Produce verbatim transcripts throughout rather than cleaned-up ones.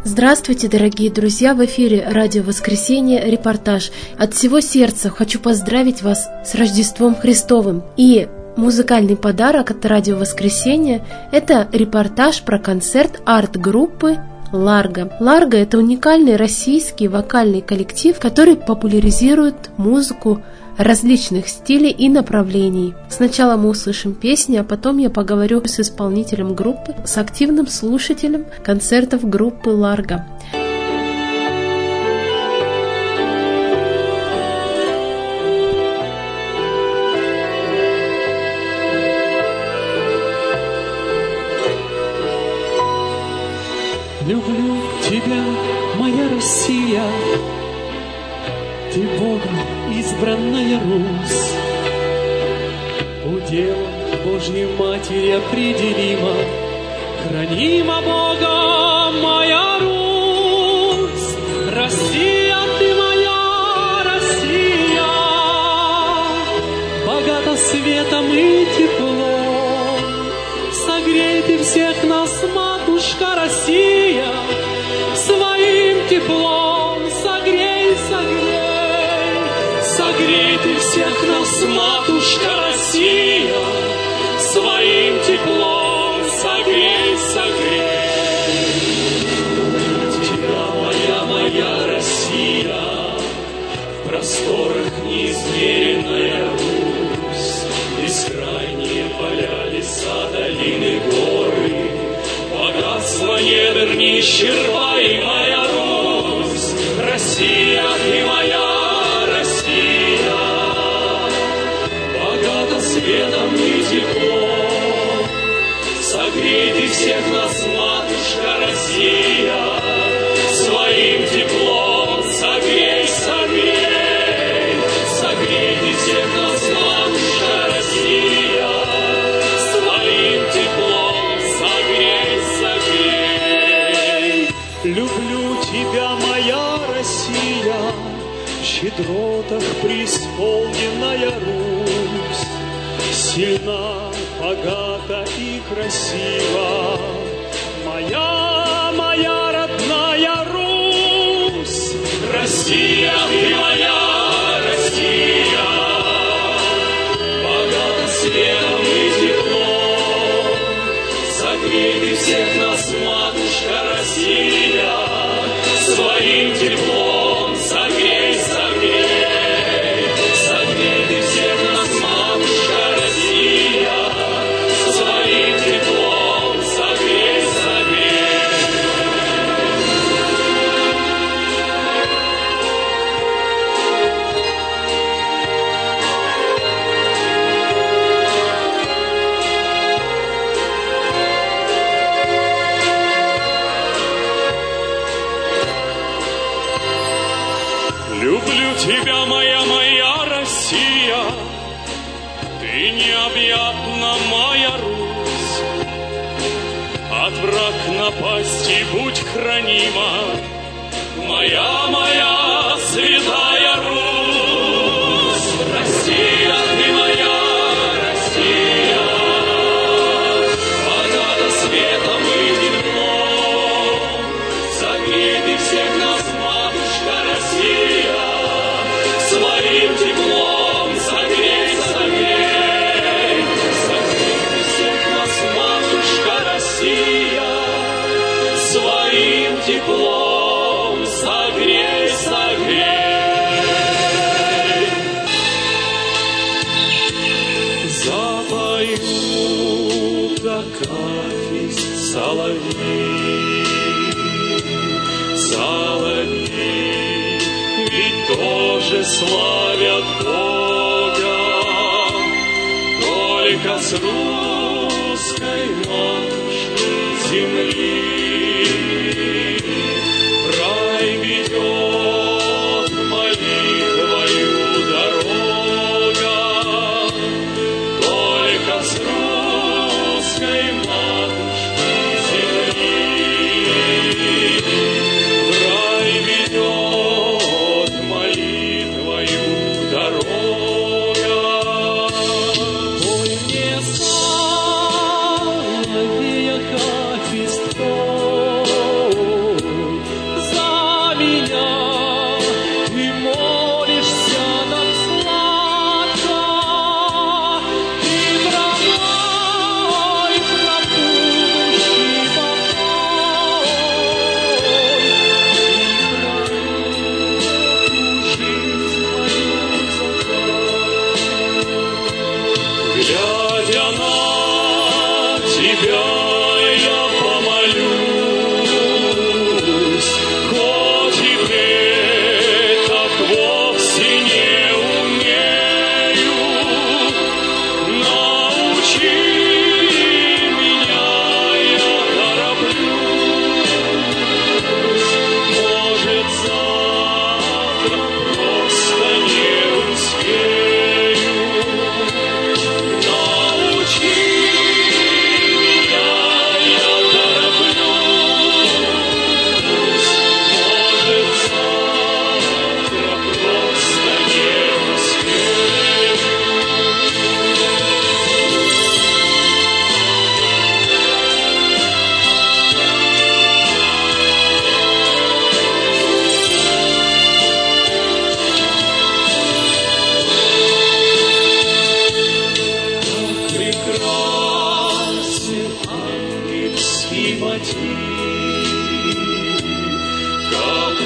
Здравствуйте, дорогие друзья! В эфире Радио Воскресенье, репортаж. От всего сердца хочу поздравить вас с Рождеством Христовым. И музыкальный подарок от Радио Воскресенье – это репортаж про концерт арт-группы Ларго. Ларго – это уникальный российский вокальный коллектив, который популяризирует музыку различных стилей и направлений. Сначала мы услышим песни, а потом я поговорю с исполнителем группы, с активным слушателем концертов группы Ларго. Люблю тебя, моя Россия, ты Богом избранная Русь, уделом Божьей Матери определима, хранима Богом моя Русь. Россия, ты моя Россия, богата светом и теплом, согрей ты всех нас, матушка Россия, своим теплом, согрей, согрей. Согрей ты всех нас, матушка Россия, своим теплом, согрей, согрей. Тебя, моя, моя Россия, в просторах неизмеренная Русь, бескрайние поля, леса, долины, горы, богатство недр неисчерпаемая Русь. Россия, ты моя светом и теплом, согрей ты всех нас, матушка Россия, своим теплом, согрей, согрей, согрей ты всех нас, матушка Россия, своим теплом, согрей, согрей. Люблю тебя, моя Россия, в щедротах преисполненная Русь, сильна, богата и красива, моя, моя родная Русь. Россия, ты моя Россия, богата светом и теплом, согрей ты всех нас, матушка Россия, своим теплом, согрей, согрей, согрей ты всех нас, матушка Россия, своим теплом, согрей, согрей. Люблю тебя, моя, моя Россия, ты необъятна, моя Русь, от враг напасти будь хранима, моя, моя святая Русь. Россия, ты моя Россия, богата светом и теплом, согрей ты всех нас, матушка Россия, своим теплом, согрей, согрей, согрей ты всех нас, матушка Россия, своим теплом, согрей, согрей. Запою, да катись соловей, соловей, ведь тоже славят Бога, только с русской матушки земли рай ведет молитвою дорога, только с русской матушки земли рай ведет молитвою дорога. Ой, мне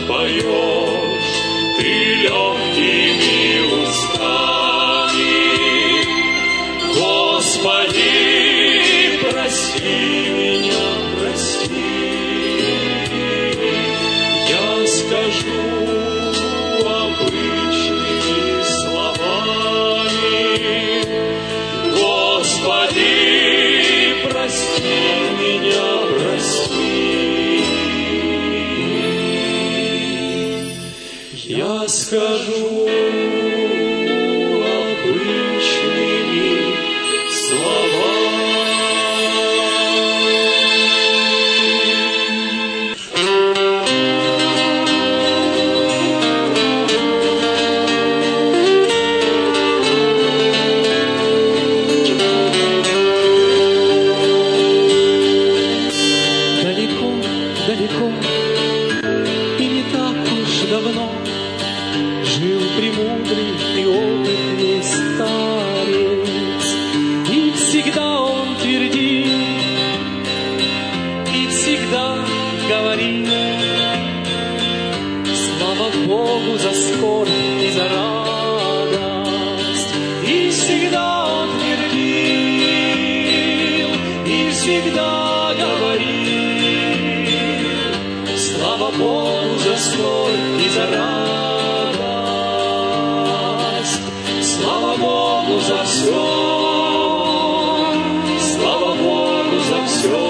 поешь ты легкими устами. Господи, прости меня, прости. Я скажу обычными словами: Господи, прости меня, прости. Я скажу обычными словами. Далеко, далеко и не так уж давно жил премудрый и опытный старец, и всегда он твердил, и всегда говорил: слава Богу за скорбь и за радость. И всегда он твердил, и всегда говорил: слава Богу за скорбь и за радость. Слава Богу за все, слава Богу за все,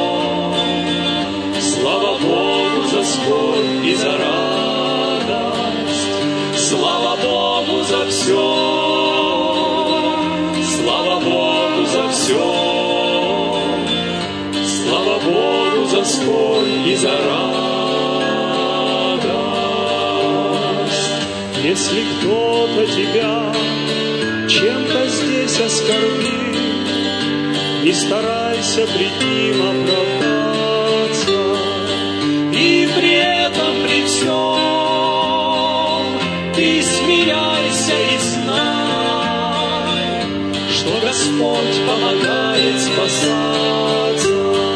слава Богу за скорбь и за радость. Слава Богу за все, слава Богу за все, слава Богу за скорбь и за радость. Если кто-то тебя чем-то здесь оскорбил, не старайся пред ним оправдаться, И при этом, при всем, ты смиряйся и знай, что Господь помогает спасаться.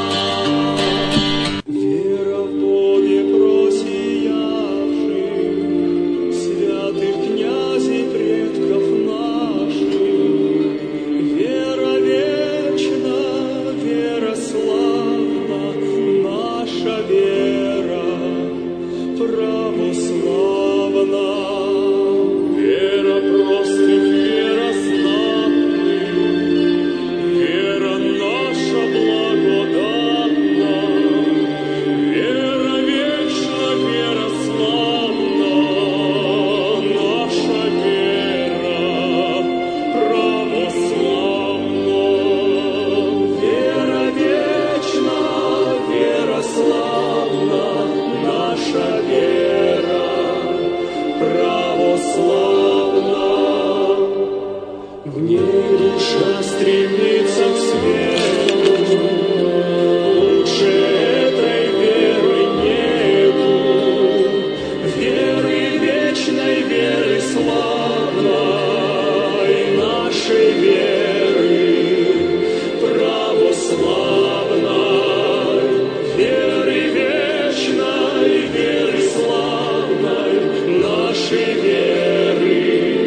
вера в Боге просиявших, святых князей предков наших, вера вечна, вера славна, наша вера православна. Вера простых, вера знатных, вера наша благодатна, вера вечна, вера славна, наша вера православна. Вера вечна, вера славна, наша вера православна. В ней душа стремится к свету, лучше этой веры нету. Веры вечной, веры славной, нашей веры православной. Веры вечной, веры славной, нашей веры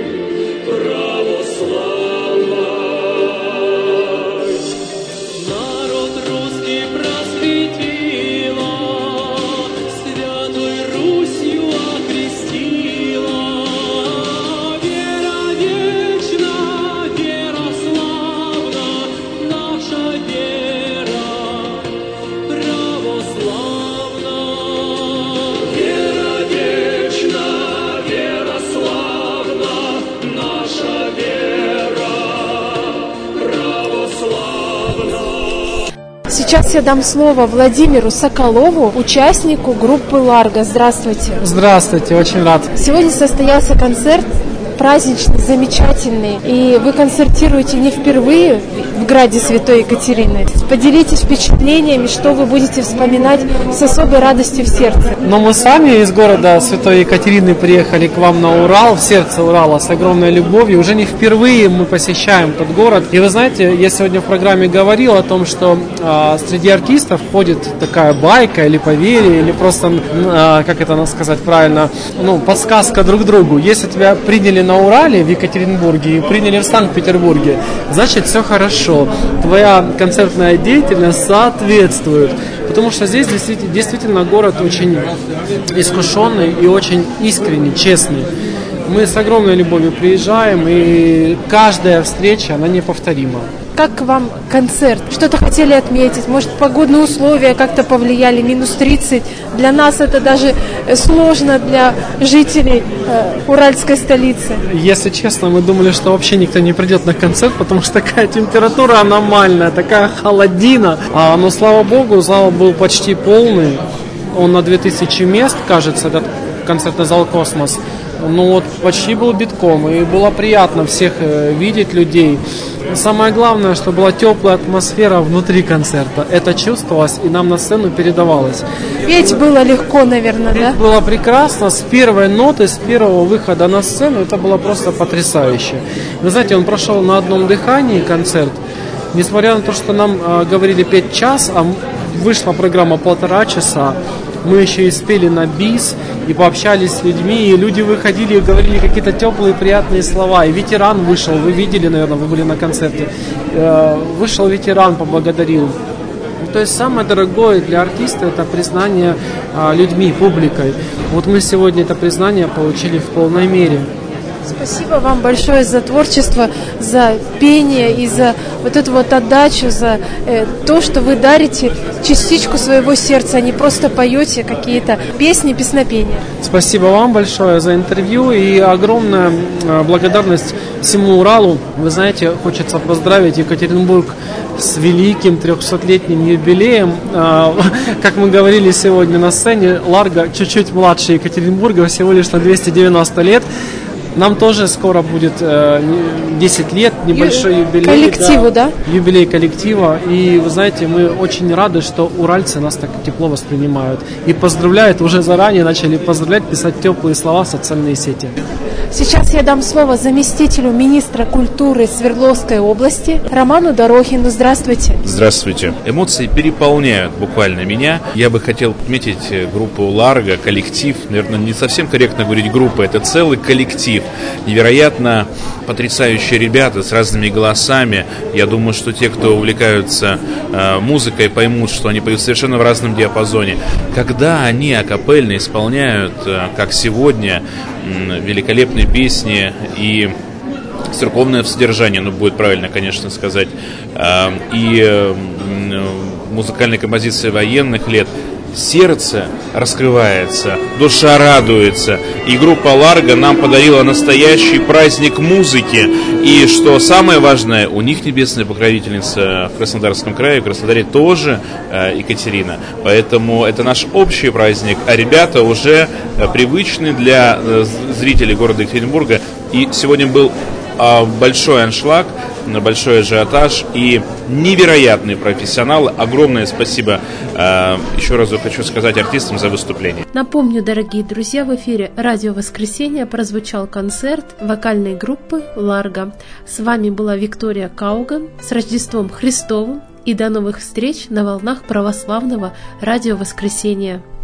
православной. Народ русский просветила, Святой Русью окрестила. Вера вечна, вера славна, наша вера православна. Вера вечна, вера славна, наша вера православна. Сейчас я дам слово Владимиру Соколову, участнику группы «Ларго». Здравствуйте. Здравствуйте, очень рад. Сегодня состоялся концерт праздничный, замечательный. И вы концертируете не впервые в граде Святой Екатерины. Поделитесь впечатлениями, что вы будете вспоминать с особой радостью в сердце. Но мы сами из города Святой Екатерины приехали к вам на Урал, в сердце Урала, с огромной любовью. Уже не впервые мы посещаем тот город. И вы знаете, я сегодня в программе говорил о том, что э, среди артистов ходит такая байка или поверье, или просто, э, как это сказать правильно, ну, подсказка друг другу. Если тебя приняли на Урале, в Екатеринбурге, и приняли в Санкт-Петербурге, значит все хорошо. Твоя концертная деятельность соответствует. Потому что здесь действительно, действительно город очень искушенный и очень искренний, честный. Мы с огромной любовью приезжаем, и каждая встреча, она неповторима. Как вам концерт? Что-то хотели отметить? Может, погодные условия как-то повлияли? минус тридцать. Для нас это даже сложно, для жителей э, уральской столицы. Если честно, мы думали, что вообще никто не придет на концерт, потому что такая температура аномальная, такая холодина. А, но, слава богу, зал был почти полный. Он на две тысячи мест, кажется, этот концертный зал «Космос». Ну вот почти был битком, и было приятно всех видеть, людей. Самое главное, что была теплая атмосфера внутри концерта. Это чувствовалось и нам на сцену передавалось. Петь было легко, наверное, Петь да? было прекрасно. С первой ноты, с первого выхода на сцену, это было просто потрясающе. Вы знаете, он прошел на одном дыхании, концерт. Несмотря на то, что нам э, говорили петь час, а вышла программа полтора часа, мы еще и спели на бис и пообщались с людьми, и люди выходили и говорили какие-то теплые, приятные слова. И ветеран вышел, вы видели, наверное, вы были на концерте, вышел ветеран, поблагодарил. То есть самое дорогое для артиста — это признание людьми, публикой. Вот мы сегодня это признание получили в полной мере. Спасибо вам большое за творчество, за пение и за вот эту вот отдачу, за э, то, что вы дарите частичку своего сердца, а не просто поете какие-то песни, песнопения. Спасибо вам большое за интервью и огромная благодарность всему Уралу. Вы знаете, хочется поздравить Екатеринбург с великим трехсотлетним юбилеем. Как мы говорили сегодня на сцене, Ларго чуть-чуть младше Екатеринбурга, всего лишь на двести девяносто лет. Нам тоже скоро будет э, десять лет, небольшой юбилей. Коллективу, да, да? Юбилей коллектива. И вы знаете, мы очень рады, что уральцы нас так тепло воспринимают. И поздравляют, уже заранее начали поздравлять, писать теплые слова в социальные сети. Сейчас я дам слово заместителю министра культуры Свердловской области Роману Дорохину. Здравствуйте. Здравствуйте. Эмоции переполняют буквально меня. Я бы хотел отметить группу «Ларго», коллектив. Наверное, не совсем корректно говорить группа, это целый коллектив. Невероятно потрясающие ребята с разными голосами. Я думаю, что те, кто увлекаются э, музыкой, поймут, что они поют совершенно в разном диапазоне. Когда они акапельно исполняют, э, как сегодня, э, великолепные песни и церковное содержание, ну, будет правильно, конечно, сказать, э, и э, музыкальная композиция военных лет, сердце раскрывается, душа радуется. И группа «Ларго» нам подарила настоящий праздник музыки. И что самое важное, у них небесная покровительница в Краснодарском крае, в Краснодаре тоже э, Екатерина. Поэтому это наш общий праздник, а ребята уже э, привычны для э, зрителей города Екатеринбурга. И сегодня был э, большой аншлаг, большой ажиотаж и невероятные профессионалы. Огромное спасибо э, еще раз хочу сказать артистам за выступление. Напомню, дорогие друзья, в эфире «Радио Воскресенье» прозвучал концерт вокальной группы «Ларго». С вами была Виктория Кауган. С Рождеством Христовым и до новых встреч на волнах православного «Радио Воскресенье».